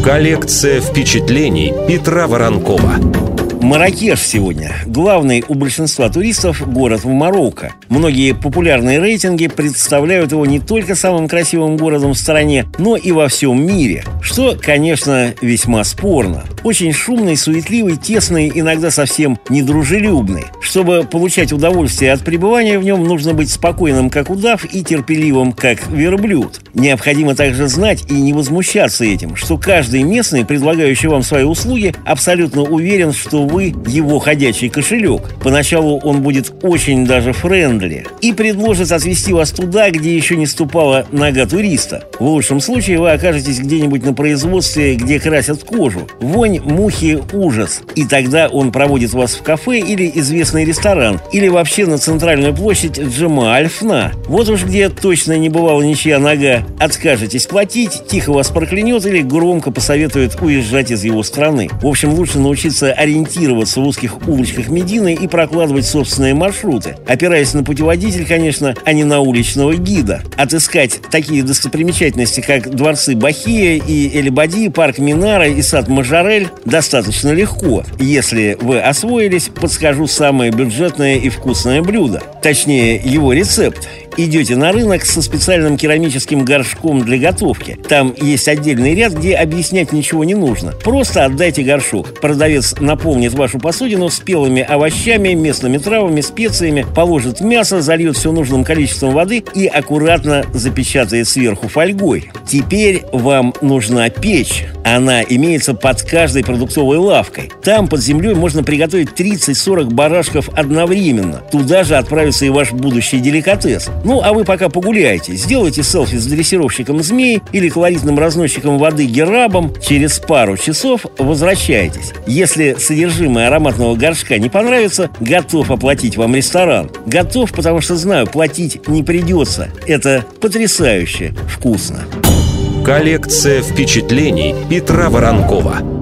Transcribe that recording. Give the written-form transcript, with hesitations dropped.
Коллекция впечатлений Петра Воронкова. Марракеш сегодня главный у большинства туристов город в Марокко. Многие популярные рейтинги представляют его не только самым красивым городом в стране, но и во всем мире, что, конечно, весьма спорно. Очень шумный, суетливый, тесный, иногда совсем недружелюбный. Чтобы получать удовольствие от пребывания в нем, нужно быть спокойным, как удав, и терпеливым, как верблюд. Необходимо также знать и не возмущаться этим, что каждый местный, предлагающий вам свои услуги, абсолютно уверен, что вы его ходячий кошелек. Поначалу он будет очень даже френдли и предложит отвезти вас туда, где еще не ступала нога туриста. В лучшем случае вы окажетесь где-нибудь на производстве, где красят кожу. Вонь, мухи, ужас. И тогда он проводит вас в кафе или известный ресторан, или вообще на центральную площадь Джема-аль-Фна. Вот уж где точно не бывала ничья нога. Откажетесь платить, тихо вас проклянет или громко посоветует уезжать из его страны. В общем, лучше научиться ориентироваться в узких улочках Медины и прокладывать собственные маршруты, опираясь на путеводитель, конечно, а не на уличного гида. Отыскать такие достопримечательности, как дворцы Бахия и Эль-Бади, парк Минара и сад Мажарель, достаточно легко. Если вы освоились, подскажу самое бюджетное и вкусное блюдо. Точнее, его рецепт. Идете на рынок со специальным керамическим горшком для готовки. Там есть отдельный ряд, где объяснять ничего не нужно. Просто отдайте горшок. Продавец наполнит вашу посудину спелыми овощами, местными травами, специями, положит мясо, зальет все нужным количеством воды и аккуратно запечатает сверху фольгой. Теперь вам нужна печь. Она имеется под каждой продуктовой лавкой. Там под землей можно приготовить 30-40 барашков одновременно. Туда же отправится и ваш будущий деликатес. Ну, а вы пока погуляйте, сделайте селфи с дрессировщиком змей или колоритным разносчиком воды Герабом. Через пару часов возвращайтесь. Если содержимое ароматного горшка не понравится, готов оплатить вам ресторан. Готов, потому что знаю, платить не придется. Это потрясающе вкусно. Коллекция впечатлений Петра Воронкова.